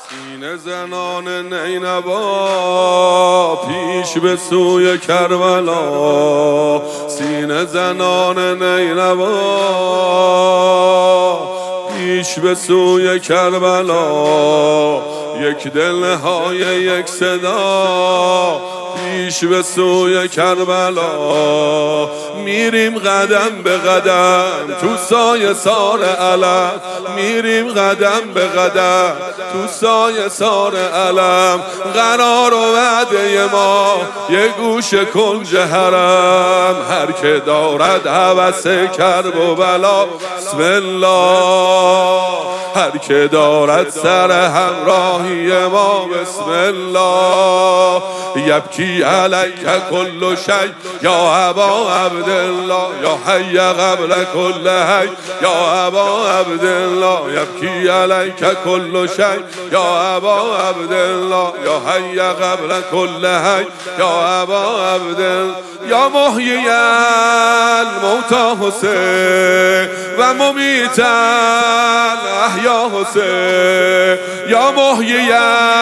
سینه زنان نینوا پیش به سوی کربلا، سینه زنان نینوا پیش به سوی کربلا، یک دل نهای یک صدا پیش به سوی کربلا. میریم قدم به قدم تو سایه سار علم، میریم قدم به قدم تو سایه سار علم. قرار و وعده ما یه گوش کنج حرم، هر که دارد هوس کرب و بلا بسم الله، هر که دارد سر همراهی ما بسم الله. یبکی علیک کل شی یا ابا عبدالله، یا حی قبل کل حی یا ابا عبدالله. یبکی علیک کل شی یا ابا عبدالله، یا حی قبل کل حی یا ابا عبدالله. یا محیی الموتی حسین و ممیت الاحیا حسین، یا محیی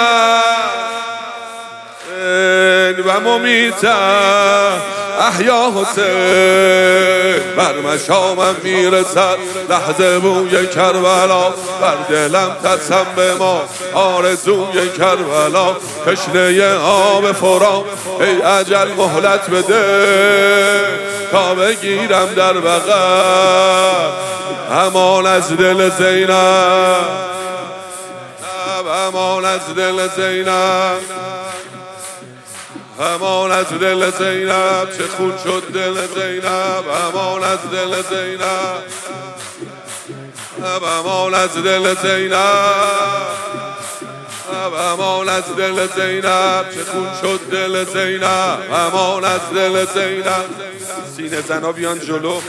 و ممیت احیا حسین. بر مشامم میرسد لحظه بوی کربلا، بر دلم تسم به ما آرزوی کربلا. تشنه آب فرات ای اجل مهلت بده، تا بگیرم در بغل امان از دل زینب، امان از دل زینب، امان از دل زینب. چه خون شد دل زینب، امان از دل زینب، امان از دل زینب، امان از دل زینب. چه خون شد دل زینب، امان از دل زینب. سینه زنا بیان جلو،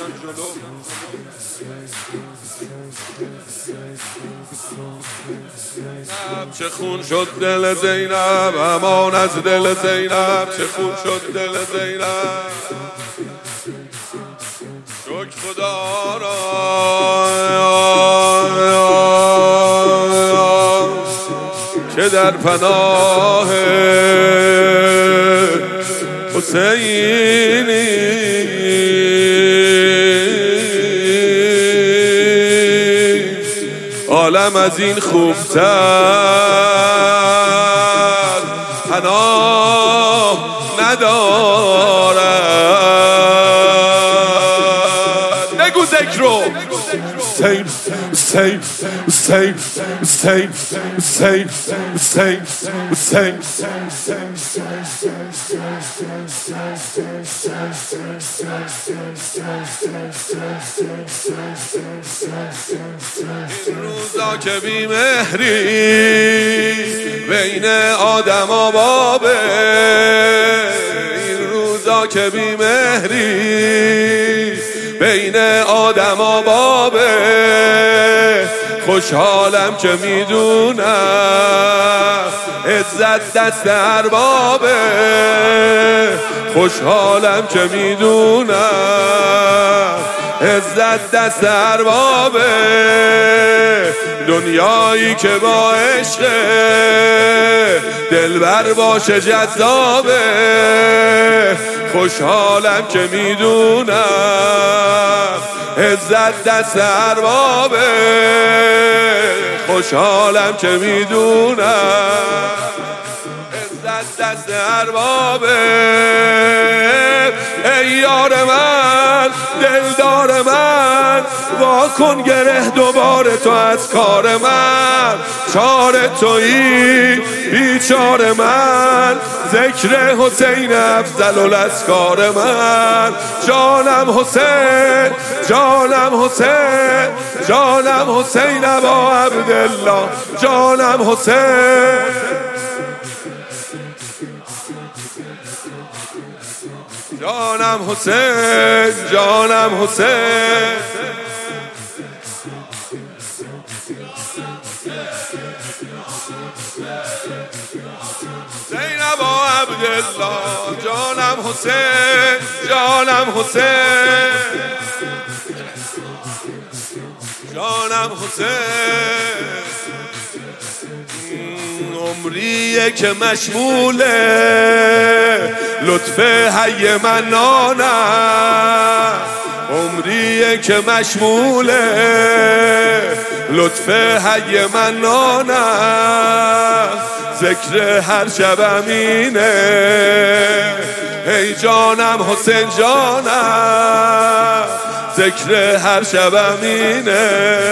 چه خون شد دل زینب، امان از دل زینب. چه خون شد دل زینب. شکر خدا را که در پناه حسینی عالم از این خوبتر پناه ندارد. نگو ذکر رو حسین حسین حسین حسین حسین حسین حسین. این روزا که بی مهری بین آدم و بابه، این روزا که بی مهری بین آدم و بابه. خوشحالم که میدونم عزت دست اربابه، خوشحالم که میدونم عزت دست اربابه. دنیایی که با عشق دلبر باشه جذابه، خوشحالم که میدونم عزت دست اربابه، خوشحالم که میدونم عزت دست اربابه. ای یار من دلدار من، وا کن گره دوباره تو از کار من. چاره تویی بیچاره من، ذکر حسین افضل الاسکار من. جانم حسین جانم حسین جانم حسین ابا عبدالله، جانم حسین جانم حسین جانم حسین. زینب و عبدالله، جانم حسین جانم حسین جانم حسین. عمریه که مشموله لطف حی منانه، عمریه که مشموله لطف حی منانه، ذکر هر شبم اینه ای جانم حسین جانم، ذکر هر شبم اینه.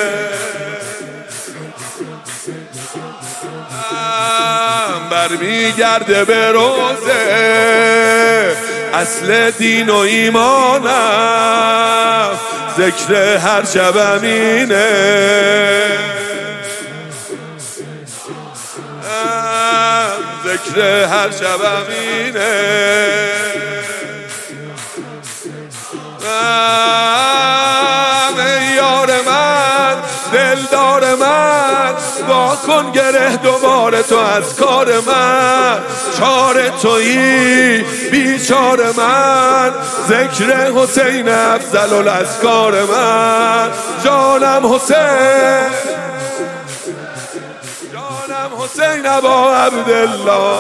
برمیگرده به روزه اصل دین و ایمانم، ذکر هر شبم اینه. ذکر هر شبم اینه. یار من دلدار من وا کن گره دوباره تو از کار من، چاره تویی بیچاره من، ذکر حسین افضل الاسکار من، جانم حسین جانم حسین ابا عبدالله.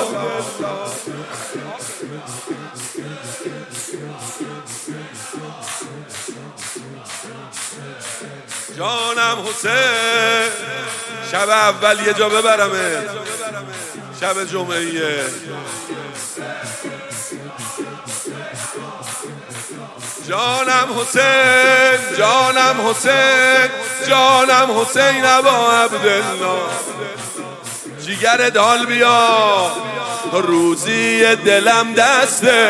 جانم حسین شب اول یه جا ببرمه، شب جمعیه. جانم حسین جانم حسین جانم حسین ابا عبدالله. جیگر دال بیا روزی دلم دسته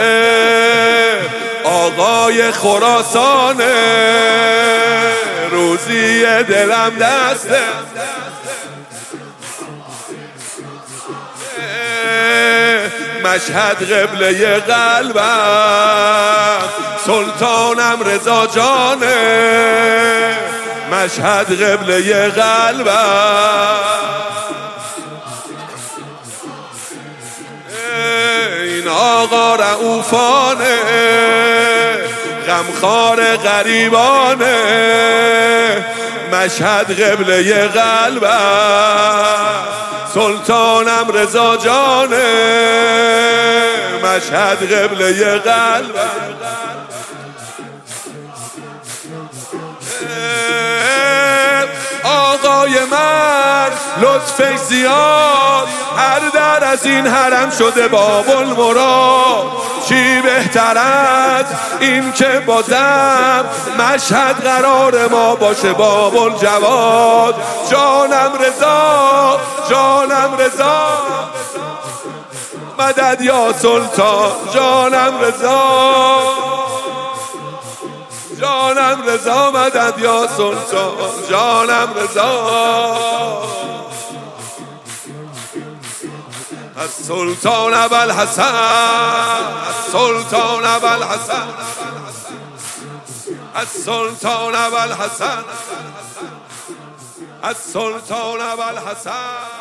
آقای خراسانه، روزی دلم دسته مشهد قبله قلبم، سلطانم رضا جانه، مشهد قبله قلبم. این آقا رؤوفانه غمخوار غریبانه، مشهد قبله قلبم، سلطانم رضا جانه، مشهد قبله قلبم. آقای من لطفش زیاد، هر در از این حرم شده باب المراد، چی بهتر از این که بازم مشهد قرار ما باشه باب الجواد. جانم رضا جانم رضا مدد یا سلطان، جانم رضا جانم رضا مدد یا سلطان، جانم رضا. السلطان ابوالحسن السلطان ابوالحسن السلطان ابوالحسن السلطان ابوالحسن.